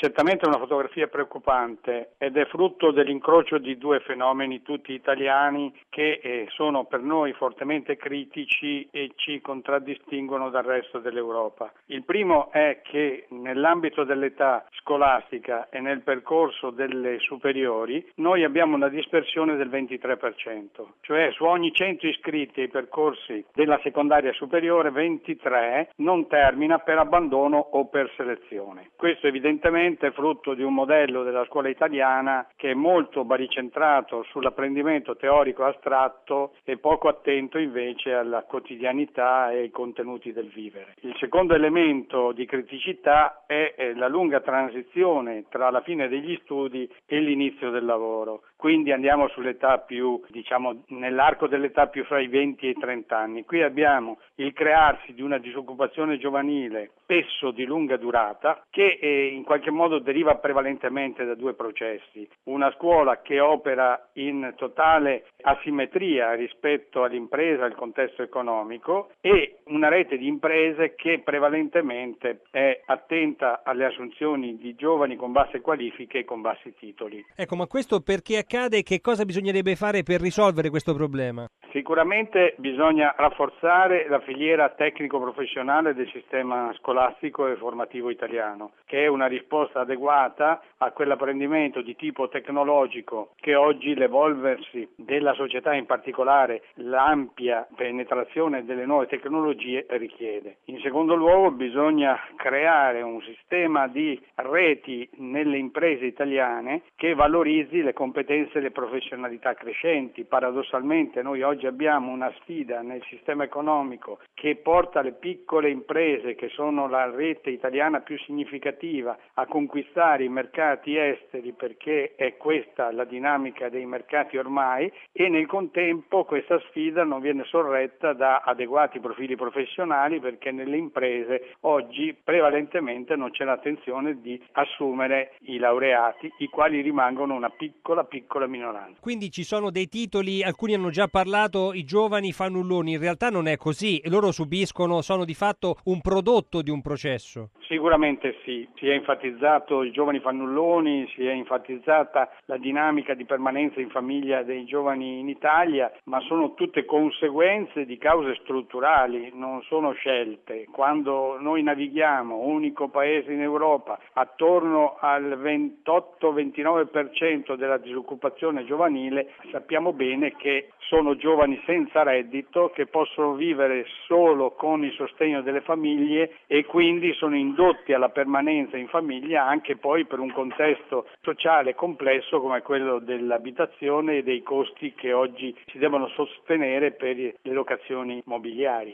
Certamente è una fotografia preoccupante ed è frutto dell'incrocio di due fenomeni tutti italiani che sono per noi fortemente critici e ci contraddistinguono dal resto dell'Europa. Il primo è che nell'ambito dell'età scolastica e nel percorso delle superiori noi abbiamo una dispersione del 23%, cioè su ogni 100 iscritti ai percorsi della secondaria superiore 23 non termina per abbandono o per selezione. Questo evidentemente è frutto di un modello della scuola italiana che è molto baricentrato sull'apprendimento teorico astratto e poco attento invece alla quotidianità e ai contenuti del vivere. Il secondo elemento di criticità è la lunga transizione tra la fine degli studi e l'inizio del lavoro. Quindi andiamo sull'età più, nell'arco dell'età più fra i 20 e i 30 anni. Qui abbiamo il crearsi di una disoccupazione giovanile spesso di lunga durata che in qualche modo deriva prevalentemente da due processi. Una scuola che opera in totale asimmetria rispetto all'impresa, al contesto economico, e una rete di imprese che prevalentemente è attenta alle assunzioni di giovani con basse qualifiche e con bassi titoli. Ecco, ma questo perché accade e che cosa bisognerebbe fare per risolvere questo problema? Sicuramente bisogna rafforzare la filiera tecnico-professionale del sistema scolastico e formativo italiano, che è una risposta adeguata a quell'apprendimento di tipo tecnologico che oggi l'evolversi della società, in particolare l'ampia penetrazione delle nuove tecnologie, richiede. In secondo luogo bisogna creare un sistema di reti nelle imprese italiane che valorizzi le competenze e le professionalità crescenti. Paradossalmente noi oggi abbiamo una sfida nel sistema economico che porta le piccole imprese, che sono la rete italiana più significativa, a conquistare i mercati esteri, perché è questa la dinamica dei mercati ormai, e nel contempo questa sfida non viene sorretta da adeguati profili professionali, perché nelle imprese oggi prevalentemente non c'è l'attenzione di assumere i laureati, i quali rimangono una piccola minoranza. Quindi ci sono dei titoli, alcuni hanno già parlato, i giovani fannulloni, in realtà non è così, loro sono di fatto un prodotto di un processo. Sicuramente sì, si è enfatizzato i giovani fannulloni, si è enfatizzata la dinamica di permanenza in famiglia dei giovani in Italia, ma sono tutte conseguenze di cause strutturali, non sono scelte. Quando noi navighiamo, unico paese in Europa, attorno al 28-29% della disoccupazione giovanile, sappiamo bene che sono giovani senza reddito che possono vivere solo con il sostegno delle famiglie e quindi sono indotti alla permanenza in famiglia anche poi per un contesto sociale complesso come quello dell'abitazione e dei costi che oggi si devono sostenere per le locazioni mobiliari.